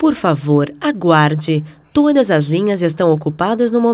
Por favor, aguarde. Todas as linhas estão ocupadas no momento.